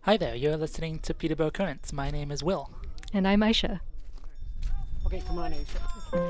Hi there, you're listening to Peterborough Currents. My name is Will. And I'm Aisha. Okay, come on, Aisha.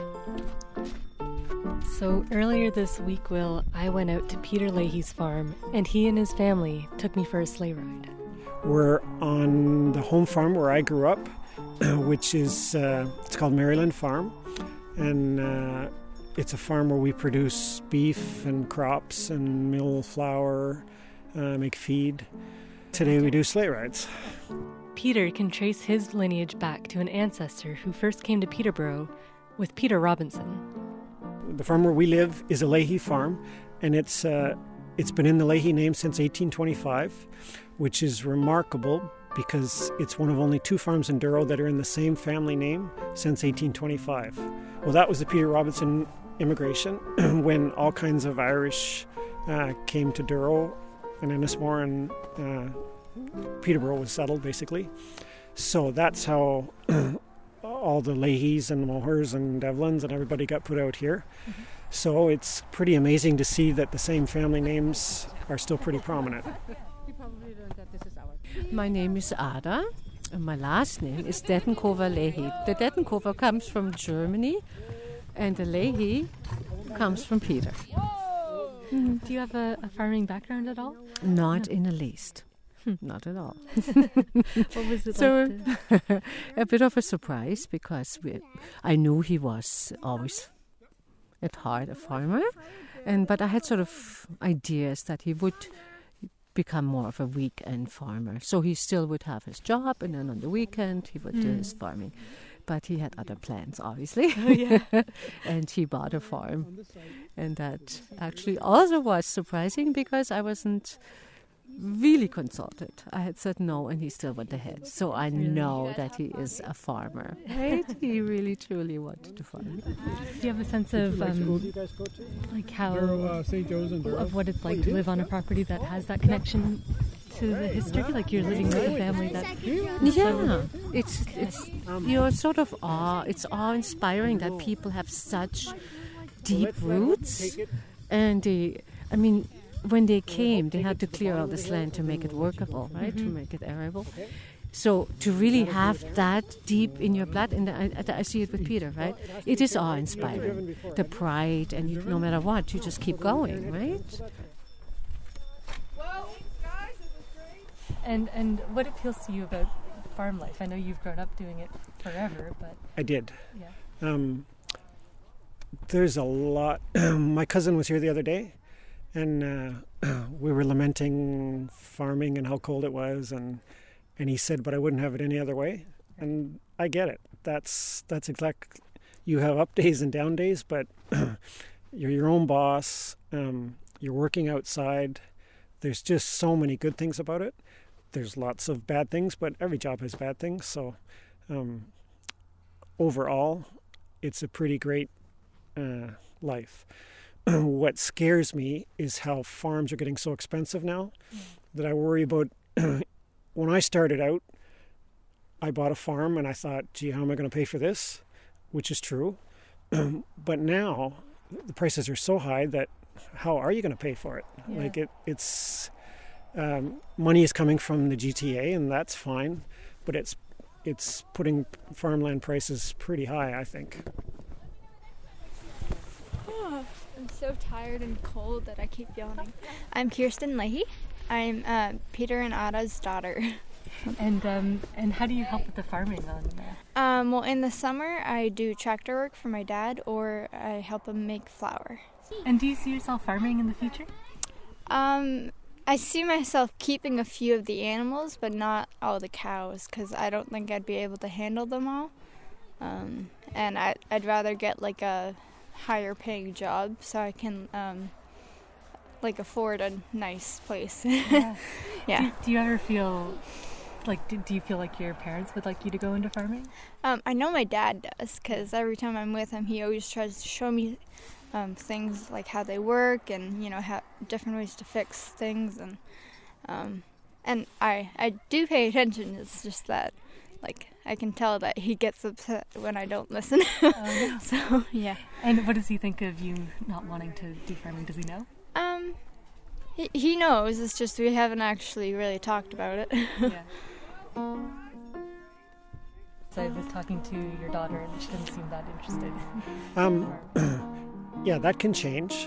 So earlier this week, Will, I went out to Peter Leahy's farm, and he and his family took me for a sleigh ride. We're on the home farm where I grew up, which is, it's called Maryland Farm. And it's a farm where we produce beef and crops and mill flour, make feed. Today we do sleigh rides. Peter can trace his lineage back to an ancestor who first came to Peterborough with Peter Robinson. The farm where we live is a Leahy farm, and it's been in the Leahy name since 1825, which is remarkable because it's one of only 2 farms in Douro that are in the same family name since 1825. Well, that was the Peter Robinson immigration when all kinds of Irish came to Douro and Ennismore, and Peterborough was settled, basically. So that's how all the Leahys and Mohers and Devlins and everybody got put out here. Mm-hmm. So it's pretty amazing to see that the same family names are still pretty prominent. My name is Ada, and my last name is Dettenkover Leahy. The Dettenkover comes from Germany, and the Leahy comes from Peter. Mm-hmm. Do you have a farming background at all? Not in the least. Not at all. What was it like? A bit of a surprise, because I knew he was always at heart a farmer, but I had sort of ideas that he would become more of a weekend farmer. So he still would have his job, and then on the weekend he would do his farming. But he had other plans, obviously. Oh, yeah. And he bought a farm. And that actually also was surprising, because I wasn't really consulted. I had said no, and he still went ahead. So I know that he is a farmer, right? He really, truly wanted to farm. Do you have a sense of like how of what it's like to live on a property that has that connection to the history? Like you're living with a family that... Yeah, it's you're sort of it's awe-inspiring that people have such deep roots. And when they came, they had to clear all this land to make it workable, right? To make it arable. So to really have that deep in your blood, and I see it with Peter, right? It is awe-inspiring. The pride, and no matter what, you just keep going, right? And what appeals to you about farm life? I know you've grown up doing it forever, but... I did. Yeah. There's a lot. My cousin was here the other day, and we were lamenting farming and how cold it was, and he said, but I wouldn't have it any other way. And I get it. That's exact. You have up days and down days, but you're your own boss. You're working outside. There's just so many good things about it. There's lots of bad things, but every job has bad things. So overall, it's a pretty great life. What scares me is how farms are getting so expensive now that I worry about. When I started out, I bought a farm and I thought, gee, how am I going to pay for this? Which is true. But now the prices are so high that how are you going to pay for it? Yeah. Like it's money is coming from the GTA, and that's fine, but it's putting farmland prices pretty high, I think. I'm so tired and cold that I keep yawning. I'm Kirsten Leahy. I'm Peter and Ada's daughter. And how do you help with the farming on there? Well, in the summer, I do tractor work for my dad, or I help him make flour. And do you see yourself farming in the future? I see myself keeping a few of the animals, but not all the cows, because I don't think I'd be able to handle them all. And I'd rather get like a higher paying job so I can afford a nice place. Yeah. Yeah. Do you ever feel like, do you feel like your parents would like you to go into farming? I know my dad does, because every time I'm with him, he always tries to show me things like how they work, and how different ways to fix things, and I do pay attention. It's just that I can tell that he gets upset when I don't listen. Yeah. So yeah. And what does he think of you not wanting to do farming? Does he know? He knows, it's just we haven't actually really talked about it. Yeah. So I was talking to your daughter and she didn't seem that interested. Yeah, that can change.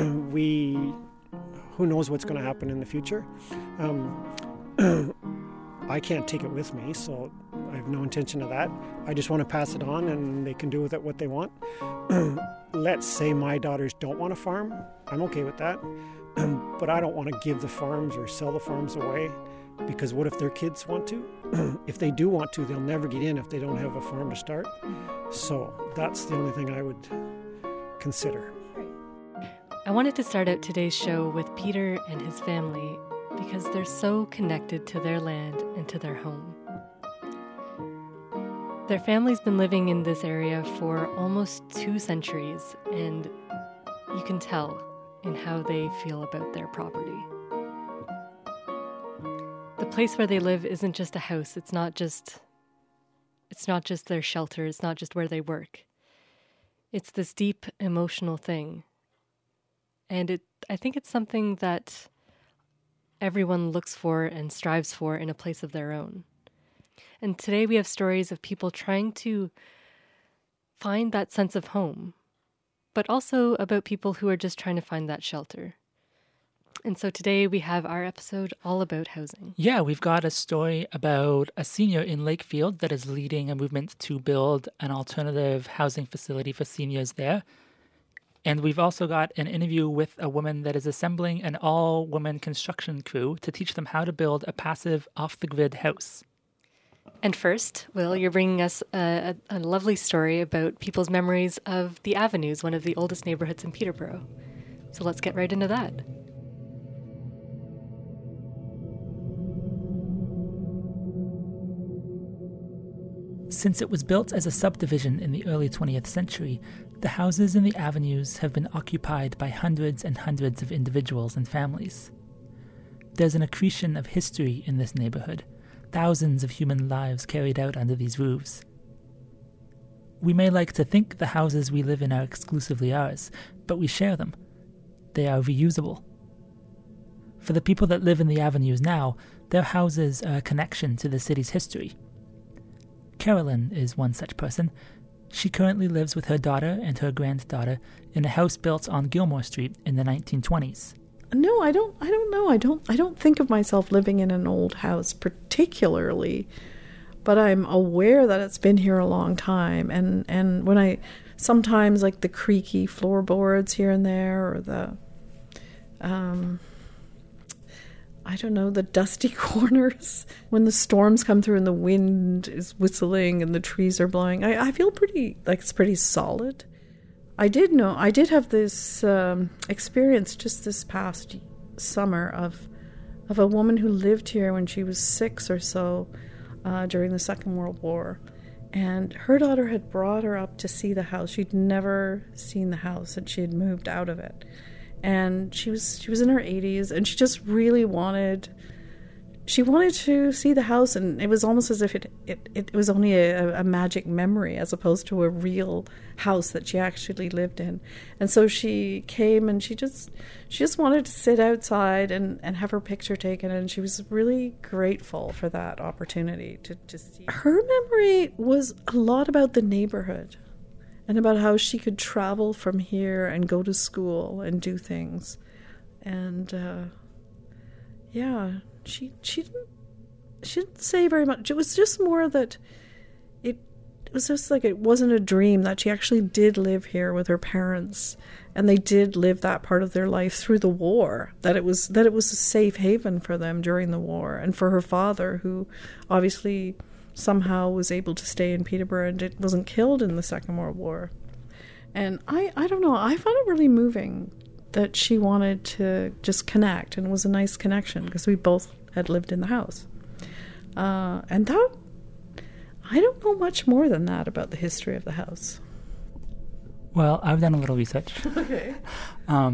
Who knows what's going to happen in the future. I can't take it with me, so I have no intention of that. I just want to pass it on and they can do with it what they want. Let's say my daughters don't want to farm. I'm okay with that. But I don't want to give the farms or sell the farms away, because what if their kids want to? If they do want to, they'll never get in if they don't have a farm to start. So that's the only thing I would consider. I wanted to start out today's show with Peter and his family because they're so connected to their land and to their home. Their family's been living in this area for almost 2 centuries, and you can tell in how they feel about their property. The place where they live isn't just a house. It's not just their shelter. It's not just where they work. It's this deep emotional thing. And I think it's something that everyone looks for and strives for in a place of their own. And today we have stories of people trying to find that sense of home, but also about people who are just trying to find that shelter. And so today we have our episode all about housing. Yeah, we've got a story about a senior in Lakefield that is leading a movement to build an alternative housing facility for seniors there. And we've also got an interview with a woman that is assembling an all-woman construction crew to teach them how to build a passive, off-the-grid house. And first, Will, you're bringing us a lovely story about people's memories of the Avenues, one of the oldest neighborhoods in Peterborough. So let's get right into that. Since it was built as a subdivision in the early 20th century, the houses in the Avenues have been occupied by hundreds and hundreds of individuals and families. There's an accretion of history in this neighborhood, thousands of human lives carried out under these roofs. We may like to think the houses we live in are exclusively ours, but we share them. They are reusable. For the people that live in the Avenues now, their houses are a connection to the city's history. Carolyn is one such person. She currently lives with her daughter and her granddaughter in a house built on Gilmore Street in the 1920s. No, I don't know. I don't think of myself living in an old house particularly, but I'm aware that it's been here a long time. And when I sometimes like the creaky floorboards here and there, or the I don't know, the dusty corners when the storms come through and the wind is whistling and the trees are blowing. I feel pretty, like it's pretty solid. I did have this experience just this past summer of a woman who lived here when she was 6 or so during the Second World War. And her daughter had brought her up to see the house. She'd never seen the house, and she had moved out of it. And she was in her 80s, and she just really wanted to see the house, and it was almost as if it was only a magic memory as opposed to a real house that she actually lived in. And so she came, and she just wanted to sit outside and have her picture taken, and she was really grateful for that opportunity to see. Her memory was a lot about the neighborhood and about how she could travel from here and go to school and do things. And she didn't say very much. It was just more that it was just like it wasn't a dream, that she actually did live here with her parents, and they did live that part of their life through the war, that it was a safe haven for them during the war, and for her father, who obviously somehow was able to stay in Peterborough and it wasn't killed in the Second World War. And I don't know, I found it really moving that she wanted to just connect, and it was a nice connection because we both had lived in the house. And that, I don't know much more than that about the history of the house. Well, I've done a little research. Okay. I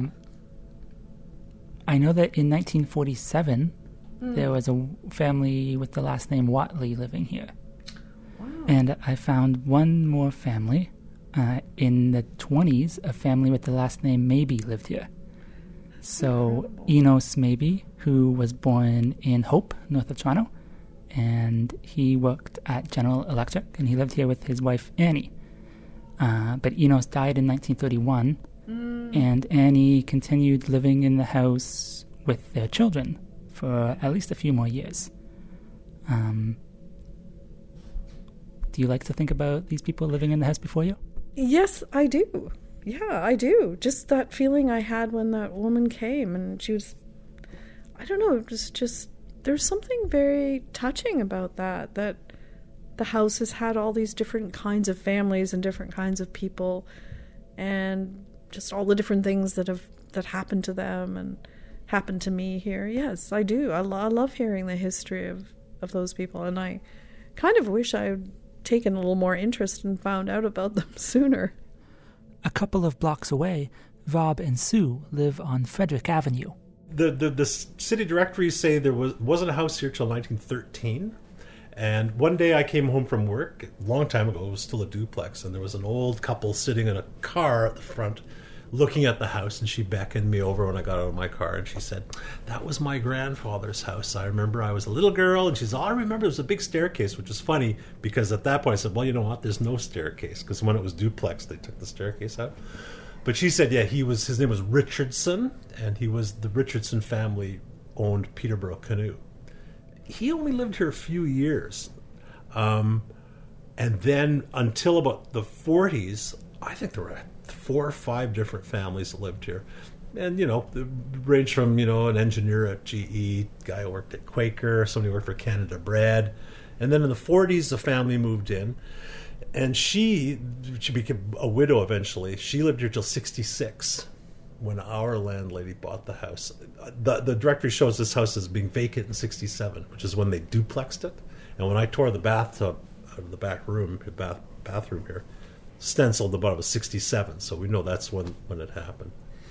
know that in 1947, there was a family with the last name Watley living here. Wow. And I found one more family. In the 20s, a family with the last name Maybe lived here. So Enos Mabey, who was born in Hope, north of Toronto, and he worked at General Electric, and he lived here with his wife Annie. But Enos died in 1931, and Annie continued living in the house with their children for at least a few more years. Do you like to think about these people living in the house before you? Yes, I do. Yeah, I do. Just that feeling I had when that woman came, and she was, I don't know, it was just, there's something very touching about that the house has had all these different kinds of families and different kinds of people, and just all the different things that happened to them and happened to me here. Yes, I do. I love hearing the history of those people, and I kind of wish I had taken a little more interest and found out about them sooner. A couple of blocks away, Rob and Sue live on Frederick Avenue. The city directories say there wasn't a house here till 1913. And one day I came home from work, a long time ago, it was still a duplex, and there was an old couple sitting in a car at the front looking at the house, and she beckoned me over when I got out of my car, and she said, "That was my grandfather's house. I remember I was a little girl," and she said, "All I remember was a big staircase," which is funny, because at that point I said, "Well, you know what, there's no staircase," because when it was duplex, they took the staircase out. But she said, yeah, his name was Richardson, and the Richardson family owned Peterborough Canoe. He only lived here a few years. And then until about the 40s, I think there were 4 or 5 different families that lived here. And, it ranged from, an engineer at GE, guy who worked at Quaker, somebody who worked for Canada Bread. And then in the 40s, the family moved in. And she became a widow eventually. She lived here till 66 when our landlady bought the house. The directory shows this house as being vacant in 67, which is when they duplexed it. And when I tore the bathtub out of the back room, bathroom here, stenciled the bottom was 67, so we know that's when it happened.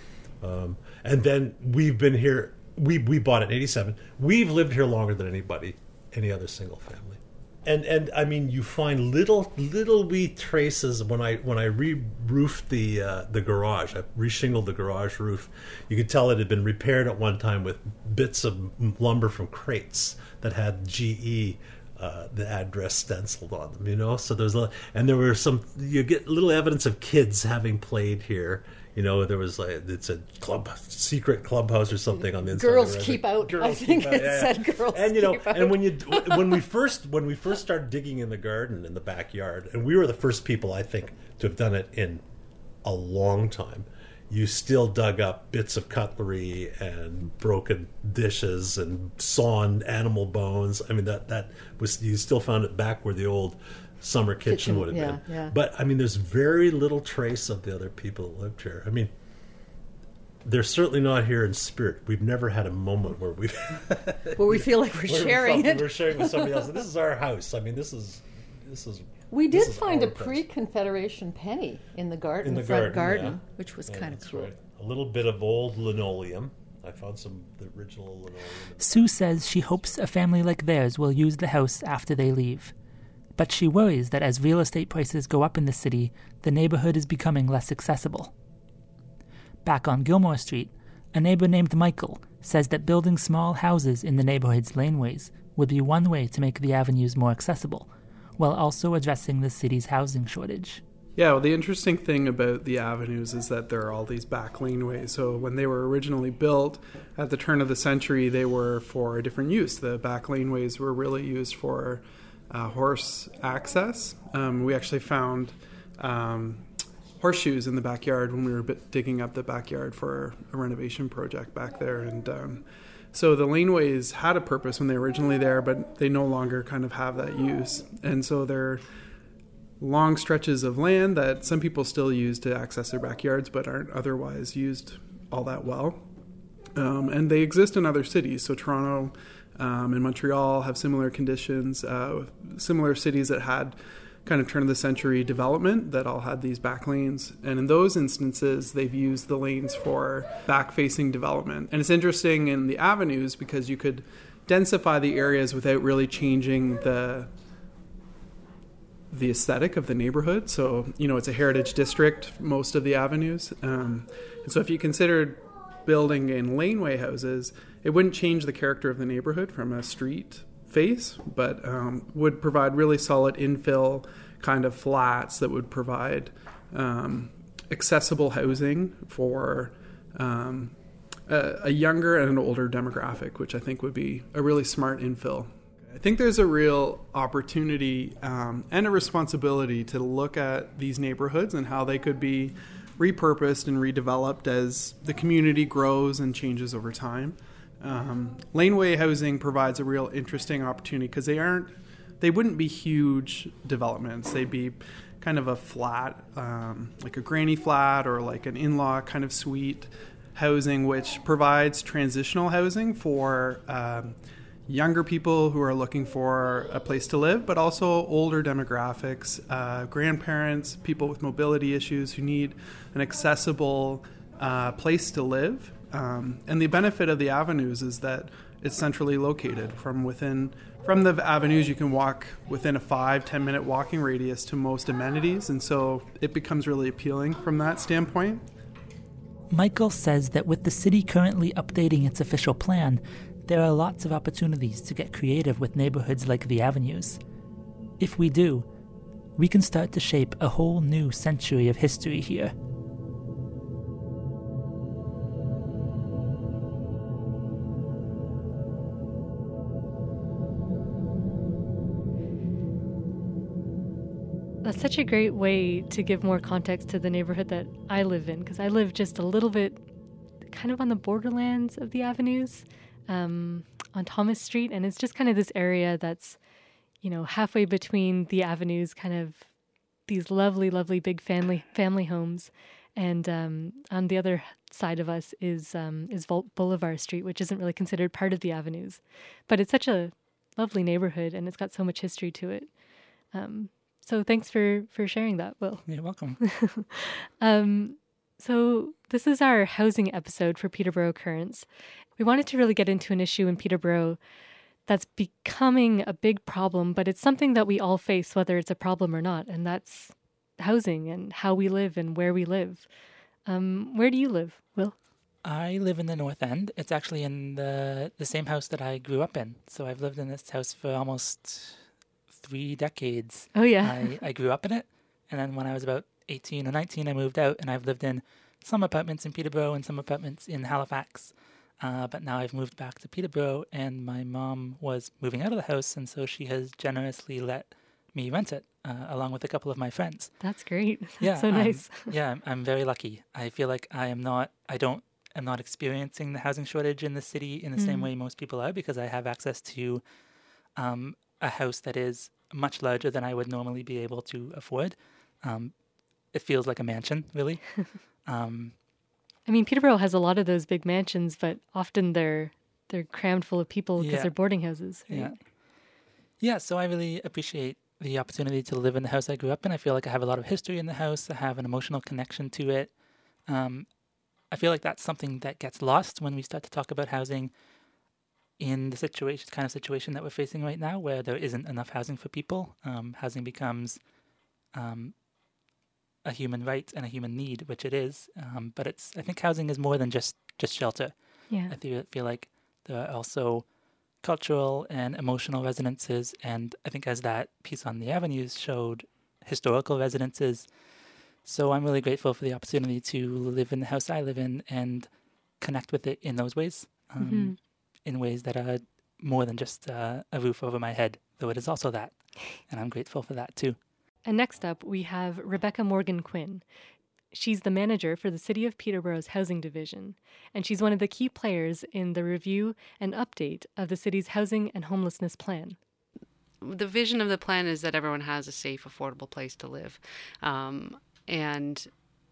And then we've been here. We bought it in 87. We've lived here longer than any other single family. And I mean, you find little wee traces when I re-roofed the garage. I reshingled the garage roof. You could tell it had been repaired at one time with bits of lumber from crates that had GE. The address stenciled on them, So there were you get little evidence of kids having played here. There was it's a secret clubhouse or something on the inside. Girls keep out. I think said girls. And keep out. And when we first started digging in the garden in the backyard, and we were the first people, I think, to have done it in a long time. You still dug up bits of cutlery and broken dishes and sawn animal bones. I mean, that was, you still found it back where the old summer kitchen would have been. Yeah. But I mean, there's very little trace of the other people that lived here. I mean, they're certainly not here in spirit. We've never had a moment where we feel like we're sharing it. We're sharing with somebody else. This is our house. I mean, this is. We did find a pre-Confederation penny in the garden, in the front garden, yeah. which was kind of cool. Right. A little bit of old linoleum. I found the original linoleum. Sue says she hopes a family like theirs will use the house after they leave. But she worries that as real estate prices go up in the city, the neighborhood is becoming less accessible. Back on Gilmore Street, a neighbor named Michael says that building small houses in the neighborhood's laneways would be one way to make the avenues more accessible, while also addressing the city's housing shortage. Yeah, well, the interesting thing about the avenues is that there are all these back laneways. So when they were originally built at the turn of the century, they were for a different use. The back laneways were really used for horse access. We actually found horseshoes in the backyard when we were digging up the backyard for a renovation project back there. And so the laneways had a purpose when they were originally there, but they no longer kind of have that use. And so they're long stretches of land that some people still use to access their backyards, but aren't otherwise used all that well. And they exist in other cities. So Toronto and Montreal have similar conditions, similar cities that had kind of turn of the century development that all had these back lanes. And in those instances, they've used the lanes for back-facing development. And it's interesting in the avenues because you could densify the areas without really changing the aesthetic of the neighborhood. So, it's a heritage district, most of the avenues. And so if you considered building in laneway houses, it wouldn't change the character of the neighborhood from a street face, but would provide really solid infill kind of flats that would provide accessible housing for a younger and an older demographic, which I think would be a really smart infill. I think there's a real opportunity and a responsibility to look at these neighborhoods and how they could be repurposed and redeveloped as the community grows and changes over time. Laneway housing provides a real interesting opportunity because they wouldn't be huge developments. They'd be kind of a flat, like a granny flat or like an in-law kind of suite housing, which provides transitional housing for younger people who are looking for a place to live, but also older demographics, grandparents, people with mobility issues who need an accessible place to live. And the benefit of the avenues is that it's centrally located. From the avenues, you can walk within a 5-10 minute walking radius to most amenities, and so it becomes really appealing from that standpoint. Michael says that with the city currently updating its official plan, there are lots of opportunities to get creative with neighborhoods like the avenues. If we do, we can start to shape a whole new century of history here. That's such a great way to give more context to the neighborhood that I live in, because I live just a little bit kind of on the borderlands of the avenues, on Thomas Street, and it's just kind of this area that's, halfway between the avenues, kind of these lovely, lovely big family homes, and on the other side of us is Vault Boulevard Street, which isn't really considered part of the avenues, but it's such a lovely neighborhood, and it's got so much history to it. So thanks for sharing that, Will. You're welcome. So this is our housing episode for Peterborough Currents. We wanted to really get into an issue in Peterborough that's becoming a big problem, but it's something that we all face, whether it's a problem or not, and that's housing and how we live and where we live. Where do you live, Will? I live in the North End. It's actually in the same house that I grew up in. So I've lived in this house for almost 3 decades. Oh, yeah. I grew up in it, and then when I was about 18 or 19, I moved out, and I've lived in some apartments in Peterborough and some apartments in Halifax. But now I've moved back to Peterborough, and my mom was moving out of the house, and so she has generously let me rent it, along with a couple of my friends. That's great. Yeah, so nice. I'm very lucky. I feel like I'm not experiencing the housing shortage in the city in the same way most people are, because I have access to a house that is much larger than I would normally be able to afford. It feels like a mansion, really. I mean, Peterborough has a lot of those big mansions, but often they're crammed full of people because they're boarding houses. Right? Yeah. So I really appreciate the opportunity to live in the house I grew up in. I feel like I have a lot of history in the house. I have an emotional connection to it. I feel like that's something that gets lost when we start to talk about housing in the situation that we're facing right now, where there isn't enough housing for people. Housing becomes a human right and a human need, which it is. But I think housing is more than just shelter. Yeah. I feel like there are also cultural and emotional resonances, and I think as that piece on the avenues showed, historical resonances. So I'm really grateful for the opportunity to live in the house I live in and connect with it in those ways, in ways that are more than just a roof over my head, though it is also that. And I'm grateful for that too. And next up, we have Rebecca Morgan Quinn. She's the manager for the City of Peterborough's Housing Division, and she's one of the key players in the review and update of the city's housing and homelessness plan. The vision of the plan is that everyone has a safe, affordable place to live. And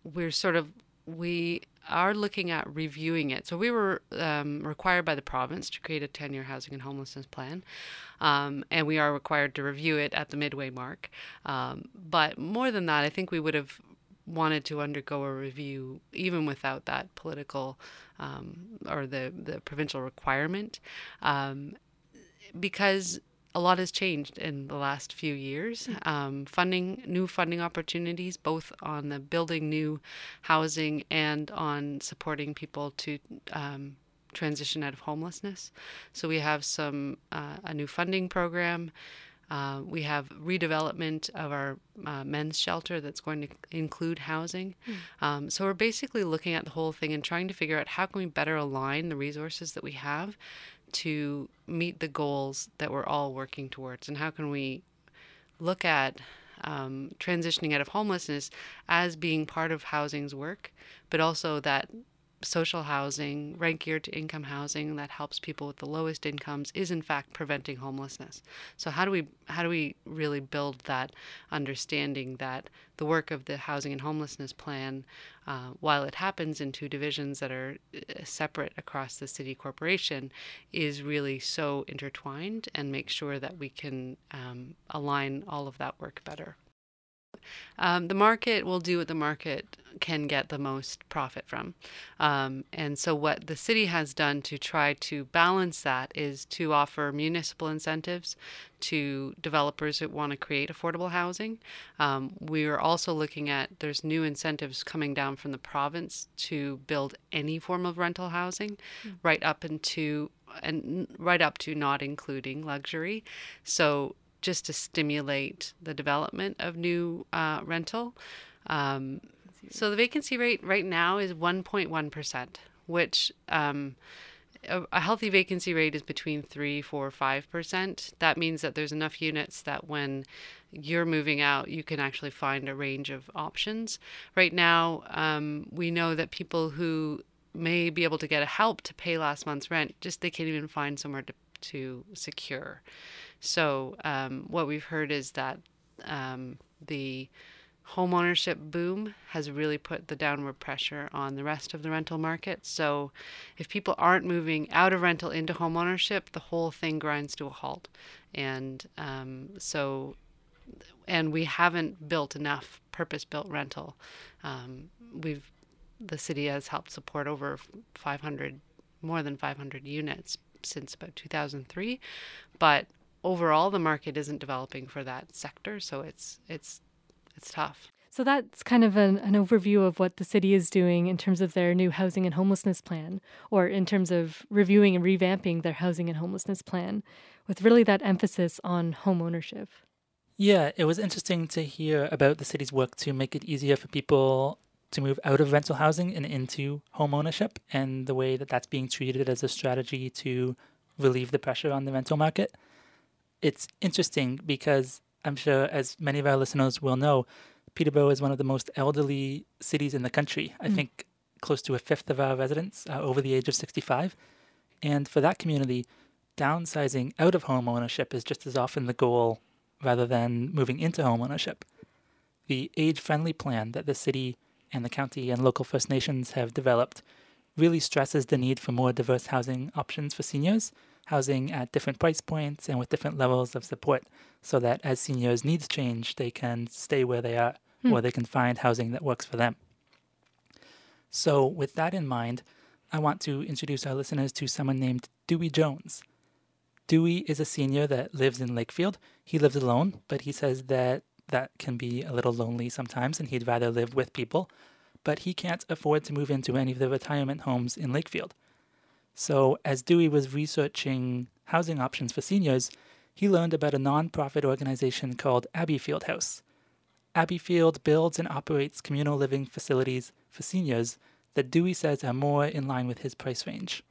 we are looking at reviewing it. So we were required by the province to create a 10-year housing and homelessness plan. And we are required to review it at the midway mark. But more than that, I think we would have wanted to undergo a review even without that political or the provincial requirement. Because a lot has changed in the last few years. New funding opportunities, both on the building new housing and on supporting people to transition out of homelessness. So we have a new funding program. We have redevelopment of our men's shelter that's going to include housing. So we're basically looking at the whole thing and trying to figure out how can we better align the resources that we have to meet the goals that we're all working towards, and how can we look at transitioning out of homelessness as being part of housing's work, but also that social housing, rent geared to income housing that helps people with the lowest incomes is in fact preventing homelessness. So how do we really build that understanding that the work of the housing and homelessness plan, while it happens in two divisions that are separate across the city corporation, is really so intertwined, and make sure that we can align all of that work better. The market will do what the market can get the most profit from. And so what the city has done to try to balance that is to offer municipal incentives to developers that want to create affordable housing. We are also looking at, there's new incentives coming down from the province to build any form of rental housing, right up to not including luxury. So just to stimulate the development of new rental. So the vacancy rate right now is 1.1%, which a healthy vacancy rate is between 3, 4, 5%. That means that there's enough units that when you're moving out, you can actually find a range of options. Right now, we know that people who may be able to get a help to pay last month's rent, they can't even find somewhere to secure. So what we've heard is that the homeownership boom has really put the downward pressure on the rest of the rental market. So if people aren't moving out of rental into homeownership, the whole thing grinds to a halt. And we haven't built enough purpose-built rental. The city has helped support more than 500 units since about 2003, but overall the market isn't developing for that sector, so it's tough. So that's kind of an overview of what the city is doing in terms of their new housing and homelessness plan, or in terms of reviewing and revamping their housing and homelessness plan, with really that emphasis on home ownership. Yeah, it was interesting to hear about the city's work to make it easier for people to move out of rental housing and into home ownership, and the way that that's being treated as a strategy to relieve the pressure on the rental market. It's interesting because I'm sure, as many of our listeners will know, Peterborough is one of the most elderly cities in the country. I think close to a fifth of our residents are over the age of 65. And for that community, downsizing out of home ownership is just as often the goal rather than moving into home ownership. The age-friendly plan that the city and the county and local First Nations have developed really stresses the need for more diverse housing options for seniors, housing at different price points and with different levels of support, so that as seniors' needs change, they can stay where they are or they can find housing that works for them. So with that in mind, I want to introduce our listeners to someone named Dewey Jones. Dewey is a senior that lives in Lakefield. He lives alone, but he says that can be a little lonely sometimes and he'd rather live with people. But he can't afford to move into any of the retirement homes in Lakefield. So as Dewey was researching housing options for seniors, he learned about a non-profit organization called Abbeyfield House. Abbeyfield builds and operates communal living facilities for seniors that Dewey says are more in line with his price range.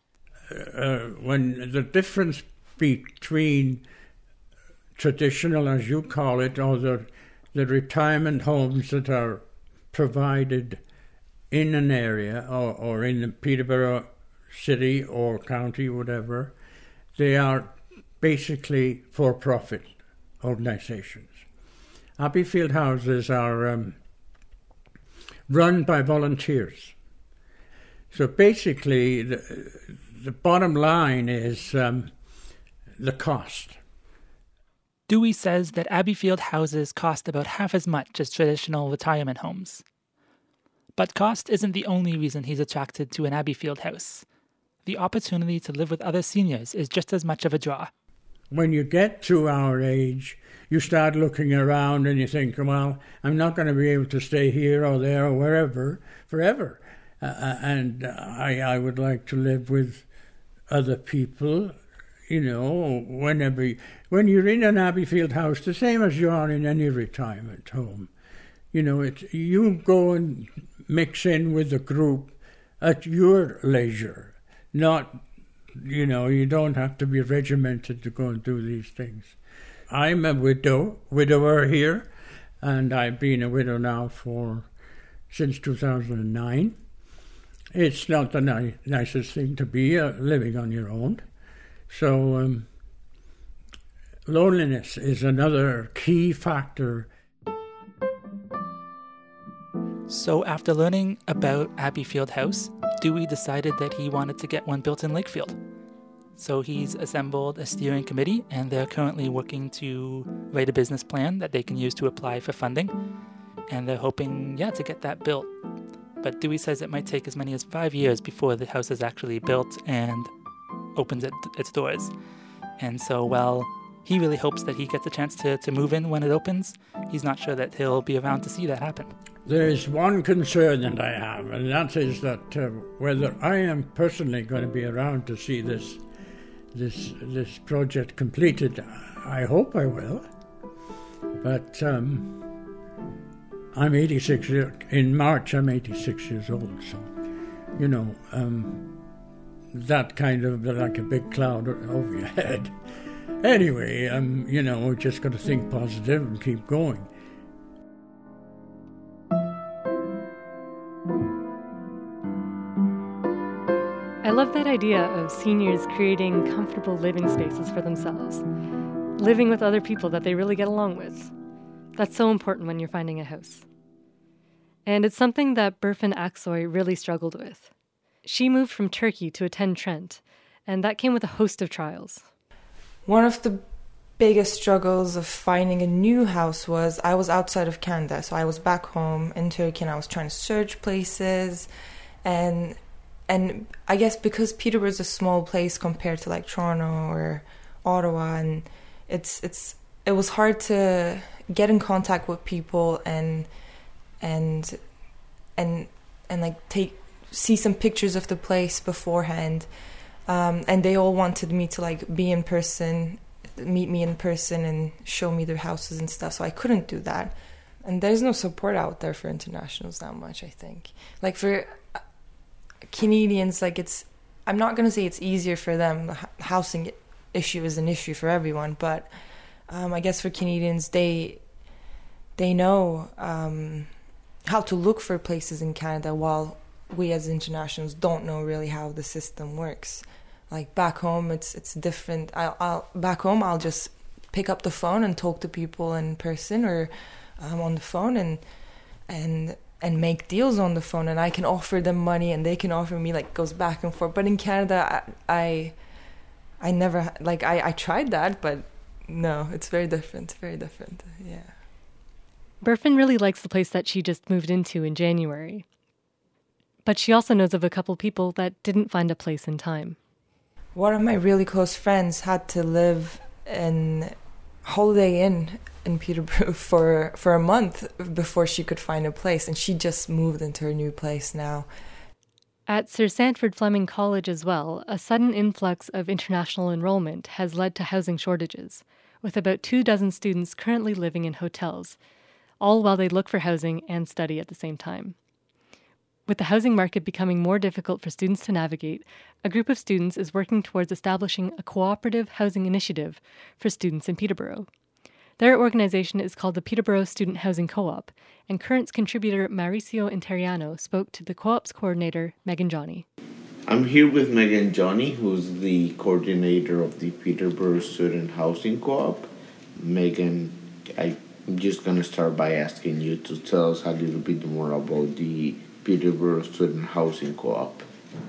When the difference between traditional, as you call it, or the retirement homes that are provided in an area or in the Peterborough city or county, whatever, they are basically for-profit organizations. Abbeyfield houses are run by volunteers. So basically, the bottom line is the cost. Dewey says that Abbeyfield houses cost about half as much as traditional retirement homes. But cost isn't the only reason he's attracted to an Abbeyfield house. The opportunity to live with other seniors is just as much of a draw. when you get to our age, you start looking around and you think, well, I'm not going to be able to stay here or there or wherever forever. And I would like to live with other people, when you're in an Abbeyfield house, the same as you are in any retirement home. You go and mix in with the group at your leisure, not, you don't have to be regimented to go and do these things. I'm a widower here, and I've been a widow now since 2009. It's not the nicest thing to be living on your own. So loneliness is another key factor. So after learning about Abbeyfield House, Dewey decided that he wanted to get one built in Lakefield. So he's assembled a steering committee, and they're currently working to write a business plan that they can use to apply for funding. And they're hoping, to get that built. But Dewey says it might take as many as 5 years before the house is actually built and opens its doors. And so while he really hopes that he gets a chance to move in when it opens, he's not sure that he'll be around to see that happen. There is one concern that I have, and that is that whether I am personally going to be around to see this project completed. I hope I will. But I'm 86 in March. I'm 86 years old, so that kind of like a big cloud over your head. Anyway, we're just got to think positive and keep going. I love that idea of seniors creating comfortable living spaces for themselves, living with other people that they really get along with. That's so important when you're finding a house. And it's something that Berfin Aksoy really struggled with. She moved from Turkey to attend Trent, and that came with a host of trials. One of the biggest struggles of finding a new house was I was outside of Canada, so I was back home in Turkey and I was trying to search places, and I guess because Peterborough is a small place compared to like Toronto or Ottawa, and it was hard to get in contact with people and like see some pictures of the place beforehand, and they all wanted me to like be in person, meet me in person and show me their houses and stuff, so I couldn't do that. And there's no support out there for internationals that much, I think. Like for Canadians, like I'm not going to say it's easier for them. The housing issue is an issue for everyone, but I guess for Canadians, they know how to look for places in Canada, while we as internationals don't know really how the system works. Like back home, it's different. Back home, I'll just pick up the phone and talk to people in person or on the phone and make deals on the phone, and I can offer them money and they can offer me, like, goes back and forth. But in Canada, I never, like, I tried that, but no, it's very different, yeah. Berfin really likes the place that she just moved into in January. But she also knows of a couple people that didn't find a place in time. One of my really close friends had to live in Holiday Inn in Peterborough for a month before she could find a place, and she just moved into her new place now. At Sir Sandford Fleming College as well, a sudden influx of international enrollment has led to housing shortages, with about 24 students currently living in hotels, all while they look for housing and study at the same time. With the housing market becoming more difficult for students to navigate, a group of students is working towards establishing a cooperative housing initiative for students in Peterborough. Their organization is called the Peterborough Student Housing Co-op, and Currents contributor Mauricio Interiano spoke to the co-op's coordinator, Megan Johnny. I'm here with Megan Johnny, who's the coordinator of the Peterborough Student Housing Co-op. Megan, I'm just going to start by asking you to tell us a little bit more about the Peterborough Student Housing Co-op.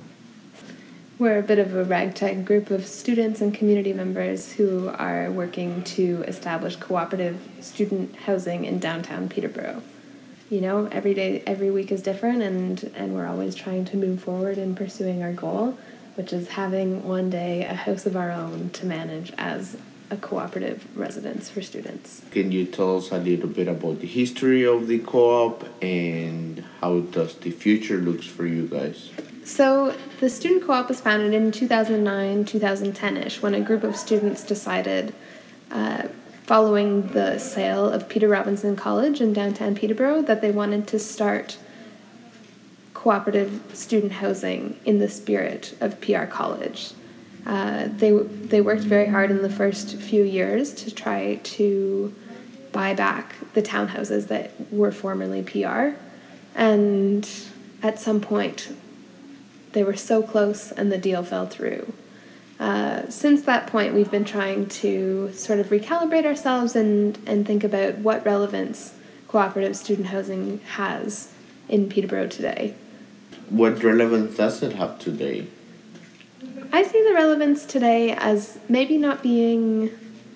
We're a bit of a ragtag group of students and community members who are working to establish cooperative student housing in downtown Peterborough. You know, every week is different, and we're always trying to move forward in pursuing our goal, which is having one day a house of our own to manage as a cooperative residence for students. Can you tell us a little bit about the history of the co-op and how does the future looks for you guys? So the student co-op was founded in 2009, 2010-ish, when a group of students decided, following the sale of Peter Robinson College in downtown Peterborough, that they wanted to start cooperative student housing in the spirit of PR College. They worked very hard in the first few years to try to buy back the townhouses that were formerly PR, and at some point they were so close and the deal fell through. Since that point, we've been trying to sort of recalibrate ourselves and think about what relevance cooperative student housing has in Peterborough today. What relevance does it have today? I see the relevance today as maybe not being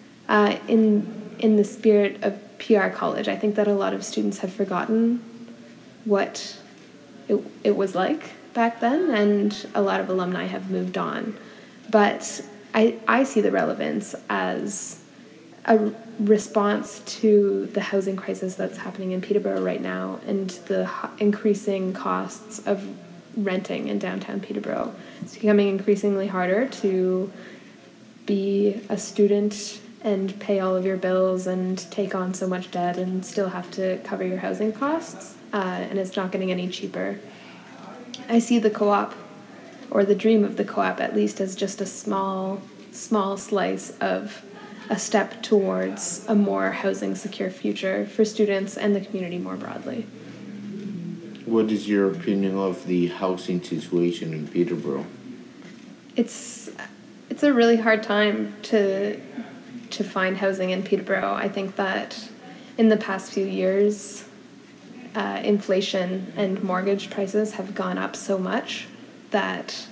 in the spirit of PR College. I think that a lot of students have forgotten what it was like back then, and a lot of alumni have moved on. But I see the relevance as a response to the housing crisis that's happening in Peterborough right now and the increasing costs of renting in downtown Peterborough. It's becoming increasingly harder to be a student and pay all of your bills and take on so much debt and still have to cover your housing costs, and it's not getting any cheaper. I see the co-op, or the dream of the co-op at least, as just a small slice of a step towards a more housing secure future for students and the community more broadly. What is your opinion of the housing situation in Peterborough? It's a really hard time to find housing in Peterborough. I think that in the past few years, inflation and mortgage prices have gone up so much that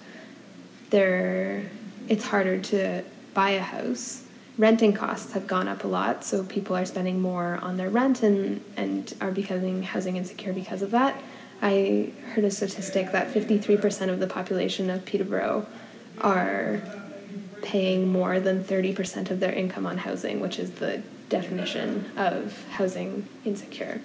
it's harder to buy a house. Renting costs have gone up a lot, so people are spending more on their rent and are becoming housing insecure because of that. I heard a statistic that 53% of the population of Peterborough are paying more than 30% of their income on housing, which is the definition of housing insecure.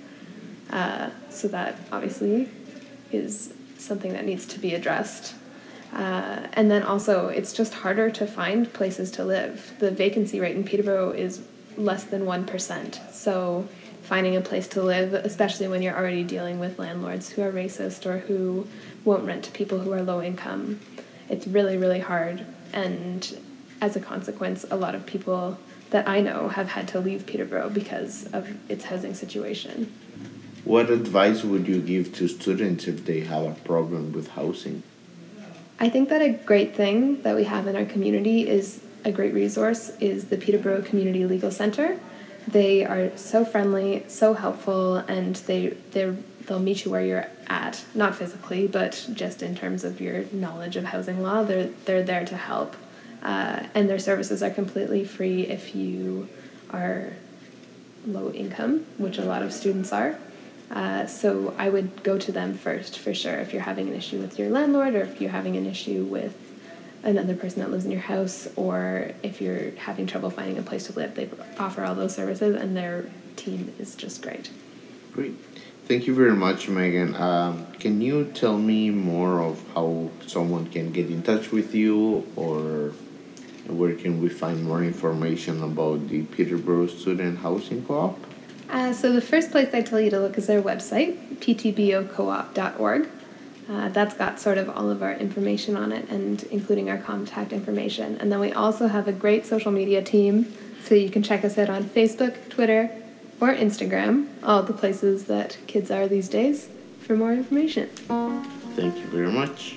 So that obviously is something that needs to be addressed. And then also, it's just harder to find places to live. The vacancy rate in Peterborough is less than 1%. So finding a place to live, especially when you're already dealing with landlords who are racist or who won't rent to people who are low income, it's really, really hard. And as a consequence, a lot of people that I know have had to leave Peterborough because of its housing situation. What advice would you give to students if they have a problem with housing? I think that a great thing that we have in our community is a great resource is the Peterborough Community Legal Center. They are so friendly, so helpful, and they'll meet you where you're at, not physically, but just in terms of your knowledge of housing law. They're there to help, and their services are completely free if you are low income, which a lot of students are. So I would go to them first, for sure, if you're having an issue with your landlord, or if you're having an issue with another person that lives in your house, or if you're having trouble finding a place to live. They offer all those services, and their team is just great. Great. Thank you very much, Megan. Can you tell me more of how someone can get in touch with you, or where can we find more information about the Peterborough Student Housing Co-op? So the first place I tell you to look is their website, ptbocoop.org. That's got sort of all of our information on it, and including our contact information. And then we also have a great social media team, so you can check us out on Facebook, Twitter, or Instagram, all the places that kids are these days, for more information. Thank you very much.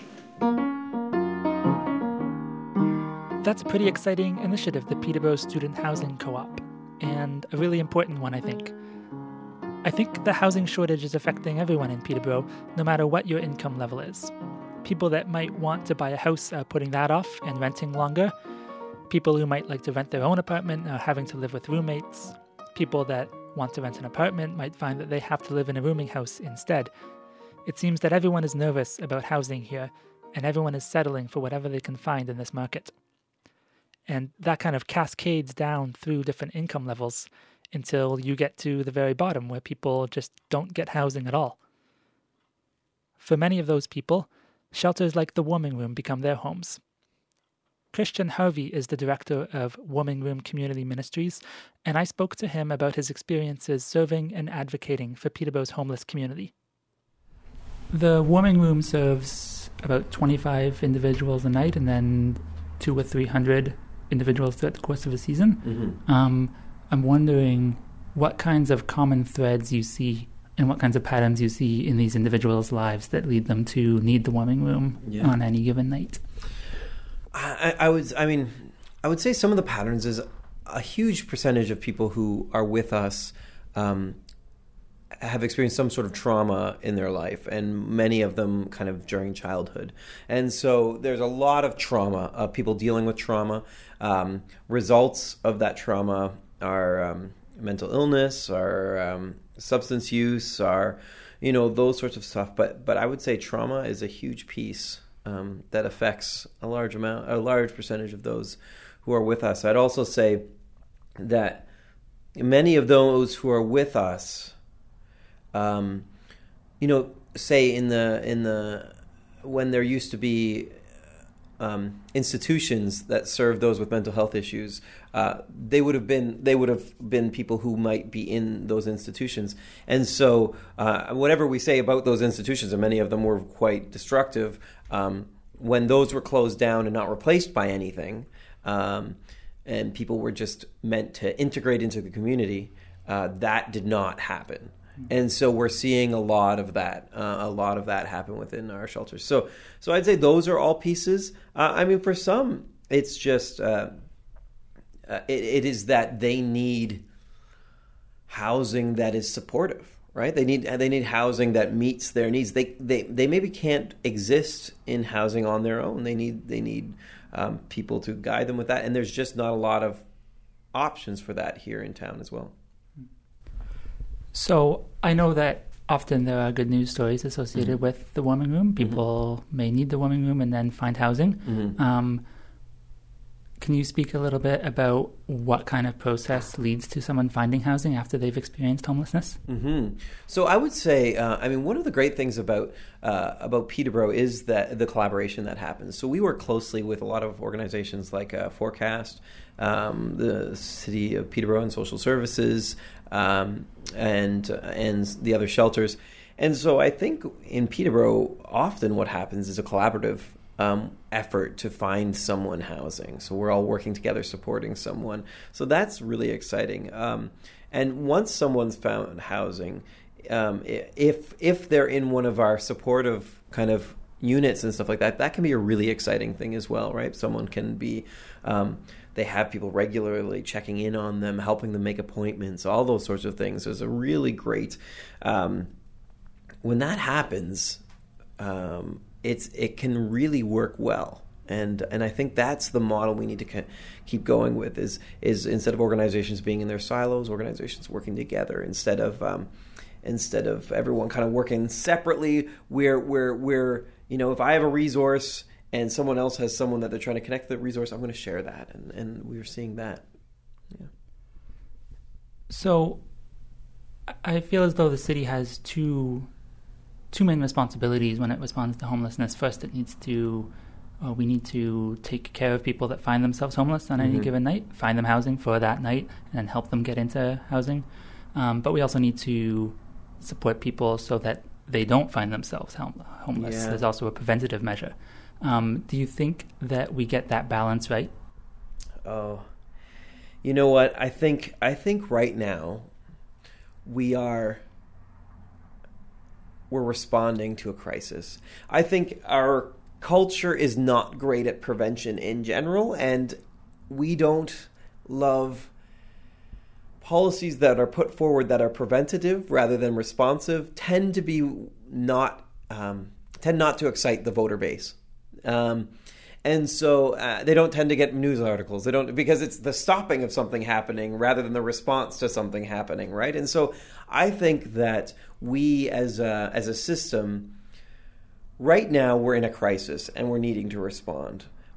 That's a pretty exciting initiative, the Peterborough Student Housing Co-op, and a really important one, I think. I think the housing shortage is affecting everyone in Peterborough, no matter what your income level is. People that might want to buy a house are putting that off and renting longer. People who might like to rent their own apartment are having to live with roommates. People that want to rent an apartment might find that they have to live in a rooming house instead. It seems that everyone is nervous about housing here, and everyone is settling for whatever they can find in this market. And that kind of cascades down through different income levels until you get to the very bottom where people just don't get housing at all. For many of those people, shelters like the Warming Room become their homes. Christian Harvey is the director of Warming Room Community Ministries, and I spoke to him about his experiences serving and advocating for Peterborough's homeless community. The Warming Room serves about 25 individuals a night and then 200 or 300 individuals throughout the course of a season. I'm wondering what kinds of common threads you see and what kinds of patterns you see in these individuals' lives that lead them to need the Warming Room on any given night. I would say some of the patterns is a huge percentage of people who are with us have experienced some sort of trauma in their life, and many of them kind of during childhood. And so there's a lot of trauma, of people dealing with trauma. Results of that trauma are mental illness, are substance use, are, those sorts of stuff. But I would say trauma is a huge piece that affects a large percentage of those who are with us. I'd also say that many of those who are with us, say in the when there used to be institutions that serve those with mental health issues, they would have been people who might be in those institutions. And so whatever we say about those institutions, and many of them were quite destructive, when those were closed down and not replaced by anything, and people were just meant to integrate into the community, that did not happen. And so we're seeing a lot of that happen within our shelters. So I'd say those are all pieces. For some, it's just it is that they need housing that is supportive, right? They need housing that meets their needs. They maybe can't exist in housing on their own. They need people to guide them with that, and there's just not a lot of options for that here in town as well. So I know that often there are good news stories associated with the Warming Room. People may need the Warming Room and then find housing. Can you speak a little bit about what kind of process leads to someone finding housing after they've experienced homelessness? So I would say, one of the great things about Peterborough is that the collaboration that happens. So we work closely with a lot of organizations like Forecast, the City of Peterborough and Social Services, and the other shelters. And so I think in Peterborough, often what happens is a collaborative effort to find someone housing. So we're all working together, supporting someone. So that's really exciting. And once someone's found housing, if they're in one of our supportive kind of units and stuff like that, that can be a really exciting thing as well, right? Someone can be, they have people regularly checking in on them, helping them make appointments, all those sorts of things. There's a really great, when that happens, it can really work well. And I think that's the model we need to keep going with is instead of organizations being in their silos, organizations working together instead of everyone kind of working separately. We're if I have a resource and someone else has someone that they're trying to connect to the resource, I'm going to share that, and we're seeing that. Yeah. So I feel as though the city has two main responsibilities when it responds to homelessness. First, we need to take care of people that find themselves homeless on any given night, find them housing for that night, and then help them get into housing. But we also need to support people so that they don't find themselves homeless. Yeah. There's also a preventative measure. Do you think that we get that balance right? Oh, you know what? I think right now we're responding to a crisis. I think our culture is not great at prevention in general, and we don't love policies that are put forward that are preventative rather than responsive tend not to excite the voter base. And so they don't tend to get news articles. They don't, because it's the stopping of something happening rather than the response to something happening, right? And so I think that we as a system, right now we're in a crisis and we're needing to respond.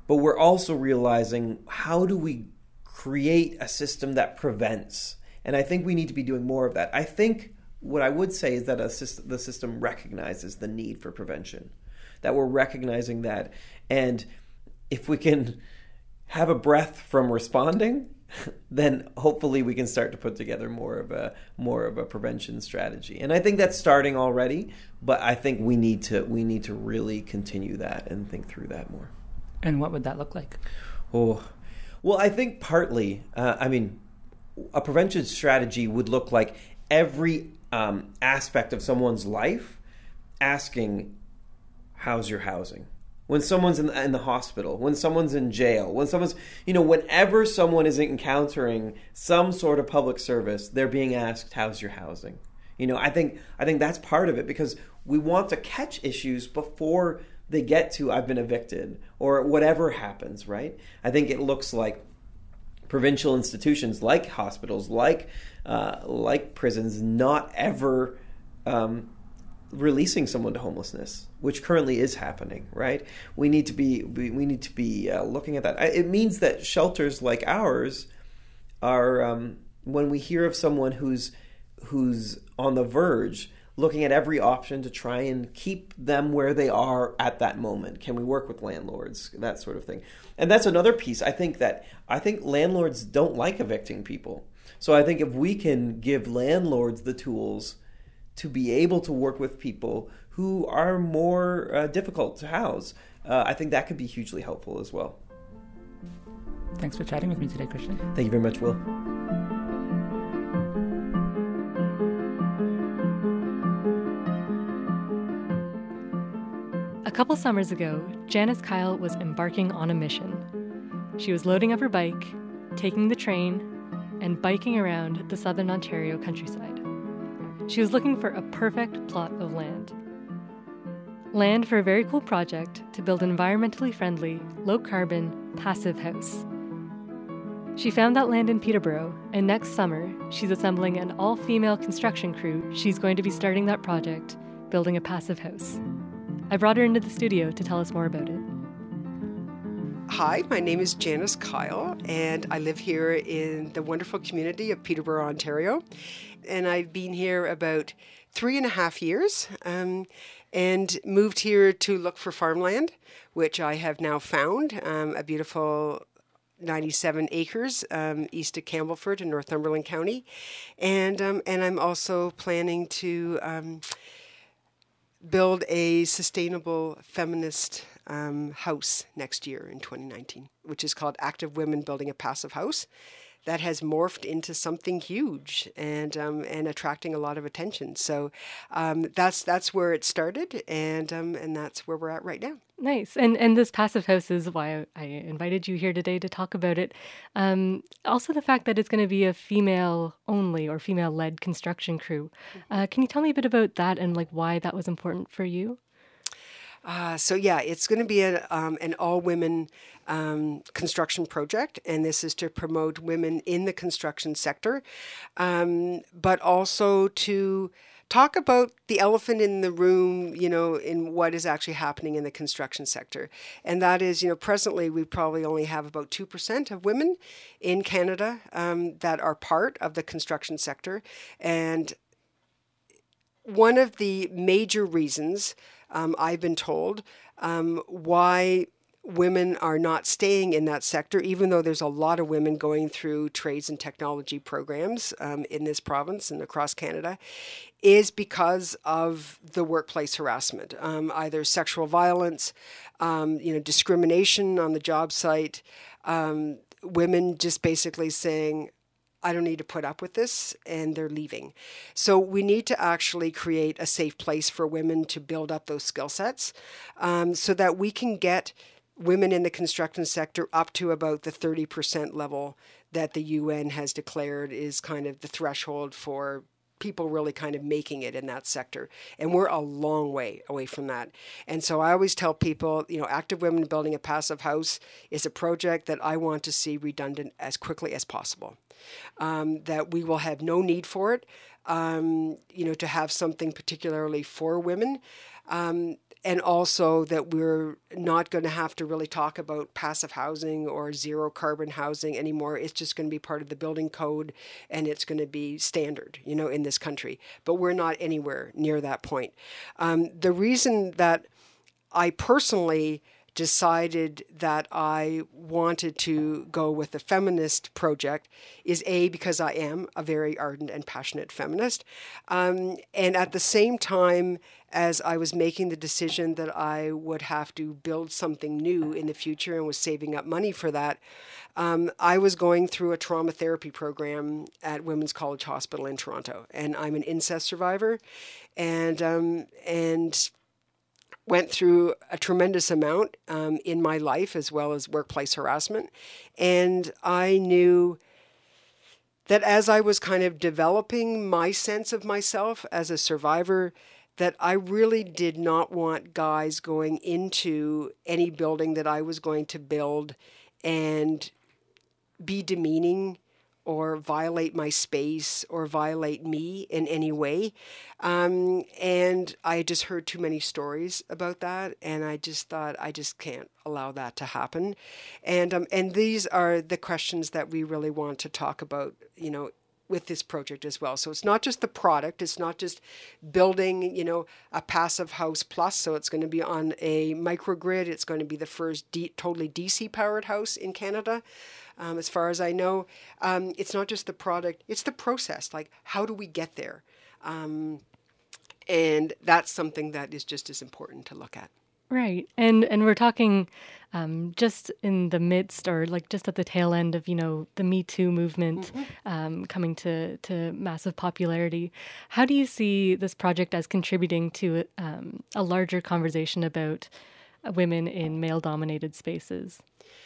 but we're also realizing, how do we create a system that prevents? And I think we need to be doing more of that. I think what I would say is that the system recognizes the need for prevention, that we're recognizing that. And if we can have a breath from responding, then hopefully we can start to put together more of a prevention strategy. And I think that's starting already, but I think we need to really continue that and think through that more. And what would that look like? Oh, well, I think partly, a prevention strategy would look like every aspect of someone's life asking, how's your housing? When someone's in the hospital, when someone's in jail, when someone's, whenever someone is encountering some sort of public service, they're being asked, how's your housing? I think that's part of it, because we want to catch issues before they get to, I've been evicted, or whatever happens, right? I think it looks like provincial institutions like hospitals, like prisons, not ever releasing someone to homelessness, which currently is happening, right? We need to be looking at that. It means that shelters like ours are, when we hear of someone who's on the verge, looking at every option to try and keep them where they are at that moment. Can we work with landlords? That sort of thing. And that's another piece. I think landlords don't like evicting people. So I think if we can give landlords the tools to be able to work with people who are more difficult to house, I think that could be hugely helpful as well. Thanks for chatting with me today, Christian. Thank you very much, Will. A couple summers ago, Janice Kyle was embarking on a mission. She was loading up her bike, taking the train, and biking around the southern Ontario countryside. She was looking for a perfect plot of land. Land for a very cool project to build an environmentally friendly, low-carbon, passive house. She found that land in Peterborough, and next summer, she's assembling an all-female construction crew. She's going to be starting that project, building a passive house. I brought her into the studio to tell us more about it. Hi, my name is Janice Kyle, and I live here in the wonderful community of Peterborough, Ontario. And I've been here about 3.5 years and moved here to look for farmland, which I have now found, a beautiful 97 acres east of Campbellford in Northumberland County. And I'm also planning to build a sustainable feminist house next year in 2019, which is called Active Women Building a Passive House. That has morphed into something huge and attracting a lot of attention. So that's where it started, and that's where we're at right now. Nice. And this passive house is why I invited you here today to talk about it. Also the fact that it's going to be a female-only or female-led construction crew. Can you tell me a bit about that and why that was important for you? It's going to be an all-women construction project, and this is to promote women in the construction sector, but also to talk about the elephant in the room, in what is actually happening in the construction sector. And that is, presently we probably only have about 2% of women in Canada that are part of the construction sector. And one of the major reasons I've been told why women are not staying in that sector, even though there's a lot of women going through trades and technology programs in this province and across Canada, is because of the workplace harassment, either sexual violence, discrimination on the job site, women just basically saying, I don't need to put up with this, and they're leaving. So we need to actually create a safe place for women to build up those skill sets so that we can get women in the construction sector up to about the 30% level that the UN has declared is kind of the threshold for people really kind of making it in that sector. And we're a long way away from that. And so I always tell people, Active Women Building a Passive House is a project that I want to see redundant as quickly as possible. That we will have no need for it, to have something particularly for women. and also that we're not going to have to really talk about passive housing or zero carbon housing anymore. It's just going to be part of the building code, and it's going to be standard, in this country. But we're not anywhere near that point. The reason that I personally decided that I wanted to go with the feminist project is because I am a very ardent and passionate feminist. And at the same time as I was making the decision that I would have to build something new in the future and was saving up money for that, I was going through a trauma therapy program at Women's College Hospital in Toronto. And I'm an incest survivor and went through a tremendous amount in my life as well as workplace harassment. And I knew that as I was kind of developing my sense of myself as a survivor, that I really did not want guys going into any building that I was going to build and be demeaning or violate my space or violate me in any way. And I just heard too many stories about that. And I just thought, I just can't allow that to happen. And these are the questions that we really want to talk about, with this project as well. So it's not just the product, it's not just building, a passive house plus. So it's going to be on a microgrid. It's going to be the first totally DC powered house in Canada. As far as I know, it's not just the product, it's the process. Like, how do we get there? And that's something that is just as important to look at. Right. And we're talking just in the midst or like just at the tail end of, the Me Too movement coming to massive popularity. How do you see this project as contributing to a larger conversation about women in male-dominated spaces?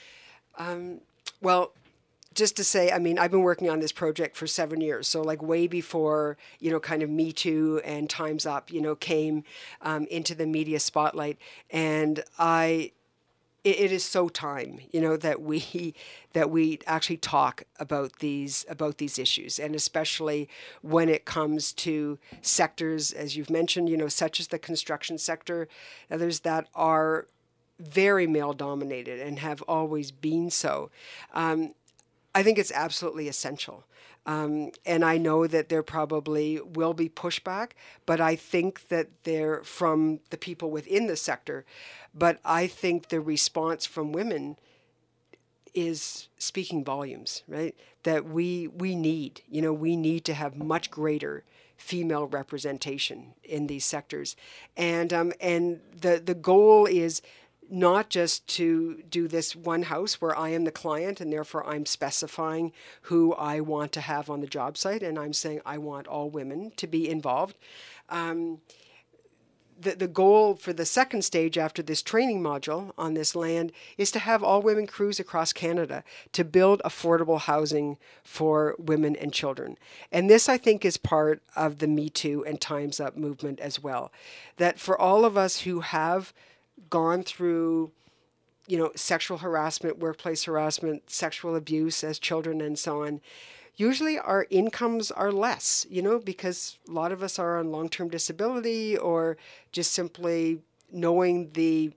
Well, just to say, I've been working on this project for 7 years. So like way before, kind of Me Too and Time's Up, came into the media spotlight. And it is so time, that we actually talk about these issues. And especially when it comes to sectors, as you've mentioned, such as the construction sector, others that are very male dominated and have always been so. I think it's absolutely essential. And I know that there probably will be pushback, but I think that they're from the people within the sector. But I think the response from women is speaking volumes, right? That we need to have much greater female representation in these sectors. And the goal is not just to do this one house where I am the client and therefore I'm specifying who I want to have on the job site, and I'm saying I want all women to be involved. The goal for the second stage after this training module on this land is to have all women crews across Canada to build affordable housing for women and children. And this, I think, is part of the Me Too and Time's Up movement as well. That for all of us who have gone through, sexual harassment, workplace harassment, sexual abuse as children and so on, usually our incomes are less, because a lot of us are on long-term disability or just simply knowing the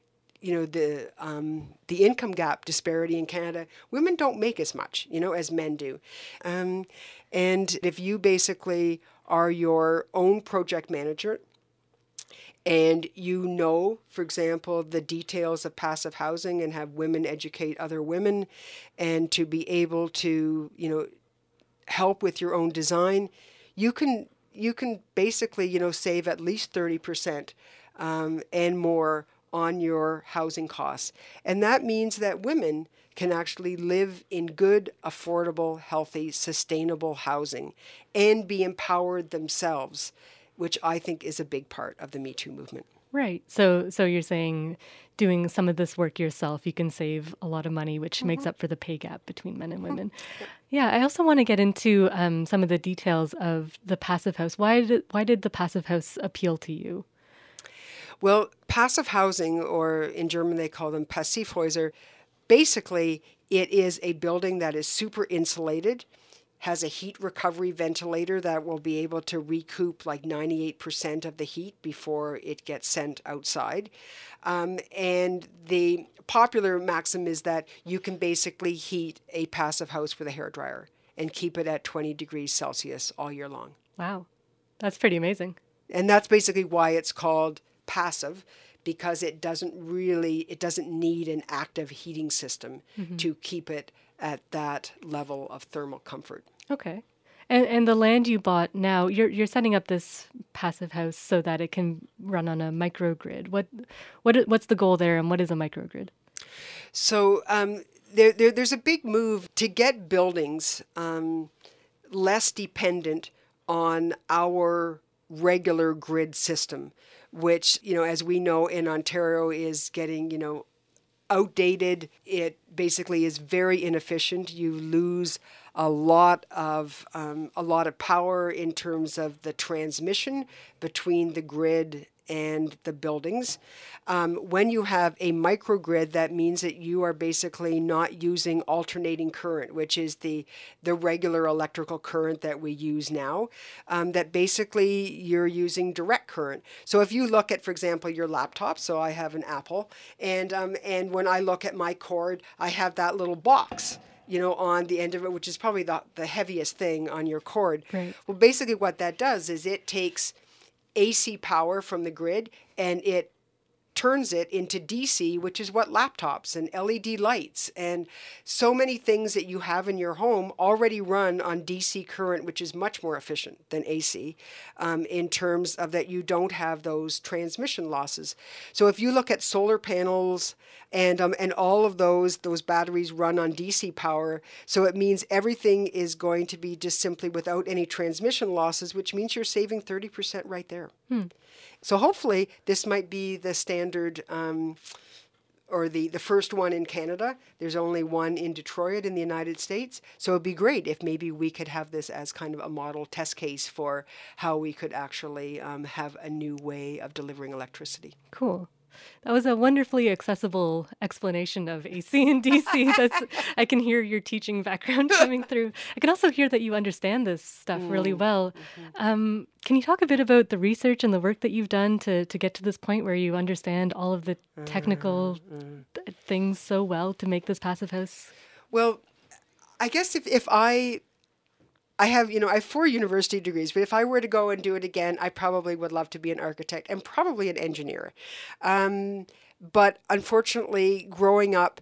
income gap disparity in Canada. Women don't make as much, as men do. And if you basically are your own project manager, and for example, the details of passive housing and have women educate other women, and to be able to, help with your own design, you can basically, save at least 30% and more on your housing costs. And that means that women can actually live in good, affordable, healthy, sustainable housing and be empowered themselves, which I think is a big part of the Me Too movement. Right. So you're saying doing some of this work yourself, you can save a lot of money, which makes up for the pay gap between men and women. Yeah, I also want to get into some of the details of the passive house. Why did the passive house appeal to you? Well, passive housing, or in German they call them Passivhäuser, basically it is a building that is super insulated, has a heat recovery ventilator that will be able to recoup like 98% of the heat before it gets sent outside. And the popular maxim is that you can basically heat a passive house with a hairdryer and keep it at 20 degrees Celsius all year long. Wow, that's pretty amazing. And that's basically why it's called passive, because it doesn't need an active heating system to keep it at that level of thermal comfort. Okay. And the land you bought now, you're setting up this passive house so that it can run on a microgrid. What's the goal there, and what is a microgrid? So there's a big move to get buildings less dependent on our regular grid system, which, as we know in Ontario is getting, outdated. It basically is very inefficient. You lose a lot of power in terms of the transmission between the grid and the buildings. When you have a microgrid, that means that you are basically not using alternating current, which is the regular electrical current that we use now, that basically you're using direct current. So if you look at, for example, your laptop, so I have an Apple, and when I look at my cord, I have that little box, on the end of it, which is probably the heaviest thing on your cord. Right. Well, basically what that does is it takes AC power from the grid and it turns it into DC, which is what laptops and LED lights and so many things that you have in your home already run on DC current, which is much more efficient than AC in terms of that you don't have those transmission losses. So if you look at solar panels and all of those batteries run on DC power, so it means everything is going to be just simply without any transmission losses, which means you're saving 30% right there. So hopefully this might be the standard or the first one in Canada. There's only one in Detroit in the United States. So it'd be great if maybe we could have this as kind of a model test case for how we could actually have a new way of delivering electricity. Cool. That was a wonderfully accessible explanation of AC and DC. I can hear your teaching background coming through. I can also hear that you understand this stuff really well. Can you talk a bit about the research and the work that you've done to get to this point where you understand all of the technical things so well to make this passive house? Well, I guess if I have 4 university degrees, but if I were to go and do it again, I probably would love to be an architect and probably an engineer. But unfortunately, growing up,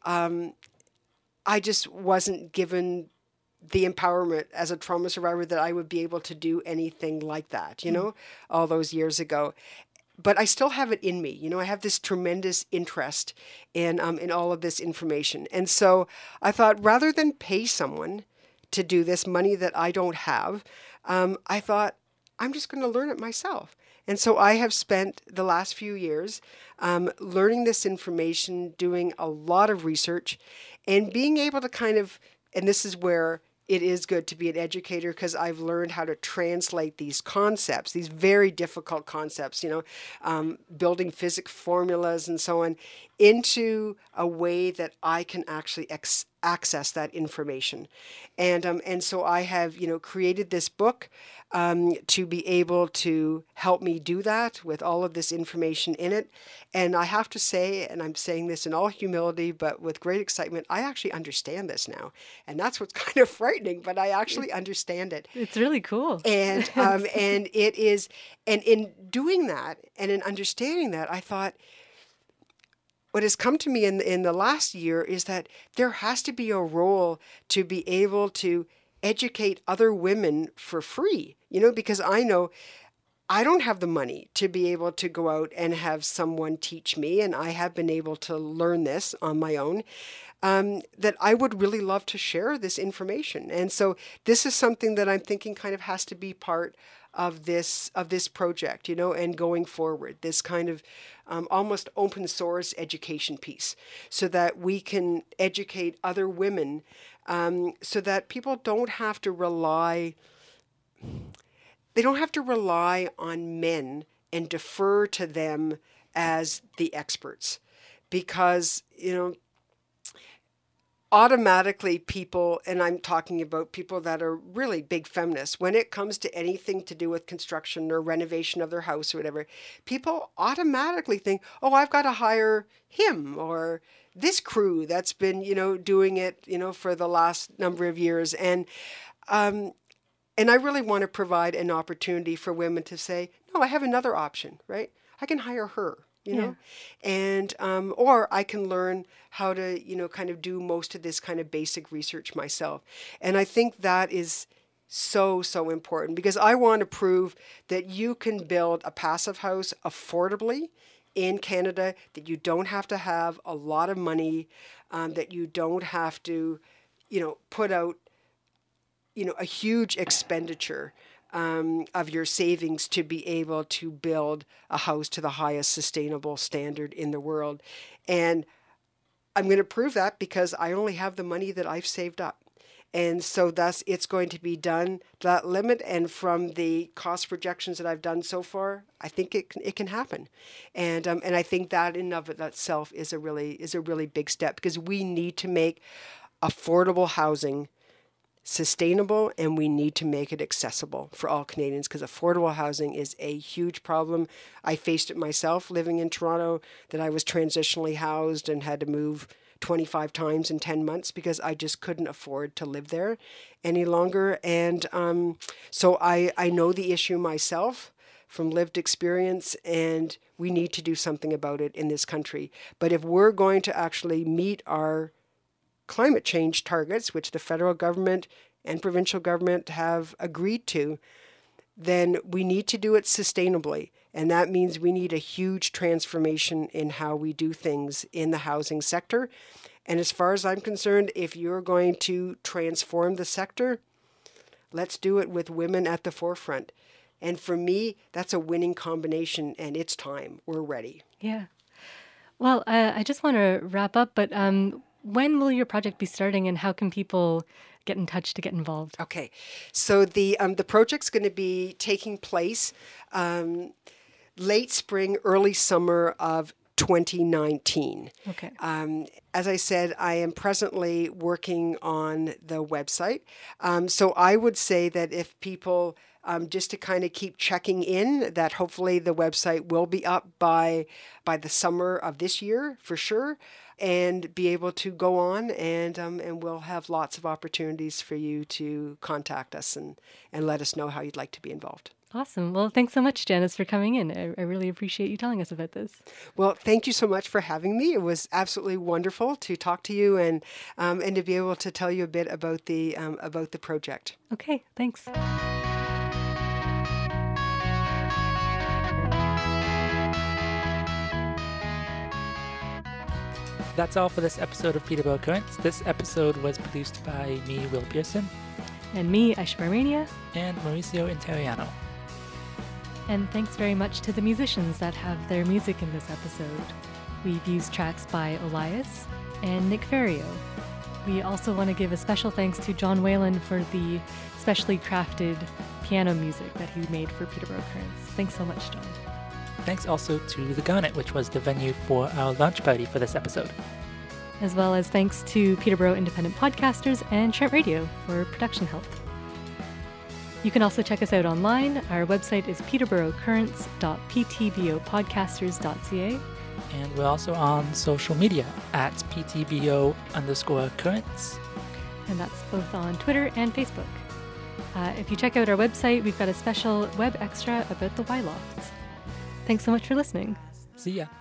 I just wasn't given the empowerment as a trauma survivor that I would be able to do anything like that, all those years ago. But I still have it in me. I have this tremendous interest in all of this information. And so I thought, rather than pay someone to do this, money that I don't have, I thought, I'm just going to learn it myself. And so I have spent the last few years learning this information, doing a lot of research, and being able to kind of, and this is where it is good to be an educator, because I've learned how to translate these concepts, these very difficult concepts, building physics formulas and so on, into a way that I can actually access that information. And so I have, created this book to be able to help me do that with all of this information in it. And I have to say, and I'm saying this in all humility, but with great excitement, I actually understand this now. And that's what's kind of frightening, but I actually understand it. It's really cool. And and it is, and in doing that and in understanding that, I thought, what has come to me in the last year is that there has to be a role to be able to educate other women for free, because I know I don't have the money to be able to go out and have someone teach me, and I have been able to learn this on my own, that I would really love to share this information. And so this is something that I'm thinking kind of has to be part of this project, and going forward, this kind of almost open source education piece, so that we can educate other women, so that people don't have to rely on men and defer to them as the experts, because automatically people, and I'm talking about people that are really big feminists, when it comes to anything to do with construction or renovation of their house or whatever, people automatically think, oh, I've got to hire him or this crew that's been, doing it, for the last number of years. And I really want to provide an opportunity for women to say, no, I have another option, right? I can hire her. And or I can learn how to, kind of do most of this kind of basic research myself. And I think that is so, so important, because I want to prove that you can build a passive house affordably in Canada, that you don't have to have a lot of money, that you don't have to, put out, a huge expenditure of your savings to be able to build a house to the highest sustainable standard in the world. And I'm going to prove that because I only have the money that I've saved up. And so thus it's going to be done to that limit. And from the cost projections that I've done so far, I think it can happen. And I think that in of itself is a really big step, because we need to make affordable housing sustainable, and we need to make it accessible for all Canadians, because affordable housing is a huge problem. I faced it myself living in Toronto, that I was transitionally housed and had to move 25 times in 10 months because I just couldn't afford to live there any longer. And so I know the issue myself from lived experience, and we need to do something about it in this country. But if we're going to actually meet our climate change targets, which the federal government and provincial government have agreed to, then we need to do it sustainably. And that means we need a huge transformation in how we do things in the housing sector. And as far as I'm concerned, if you're going to transform the sector, let's do it with women at the forefront. And for me, that's a winning combination, and it's time. We're ready. Yeah. Well, I just want to wrap up, but when will your project be starting, and how can people get in touch to get involved? Okay, so the project's going to be taking place late spring, early summer of 2019. Okay. As I said, I am presently working on the website. So I would say that if people, just to kind of keep checking in, that hopefully the website will be up by the summer of this year for sure, and be able to go on, and we'll have lots of opportunities for you to contact us and let us know how you'd like to be involved. Awesome. Well, thanks so much, Janice, for coming in. I really appreciate you telling us about this. Well, thank you so much for having me. It was absolutely wonderful to talk to you and to be able to tell you a bit about the project. Okay, thanks. That's all for this episode of Peterborough Currents. This episode was produced by me, Will Pearson. And me, Aisha Barmania. And Mauricio Interiano. And thanks very much to the musicians that have their music in this episode. We've used tracks by Elias and Nick Ferrio. We also want to give a special thanks to John Whalen for the specially crafted piano music that he made for Peterborough Currents. Thanks so much, John. Thanks also to The Garnet, which was the venue for our launch party for this episode. As well as thanks to Peterborough Independent Podcasters and Trent Radio for production help. You can also check us out online. Our website is peterboroughcurrents.ptbopodcasters.ca. And we're also on social media at PTBO_currents. And that's both on Twitter and Facebook. If you check out our website, we've got a special web extra about the Y-Lofts. Thanks so much for listening. See ya.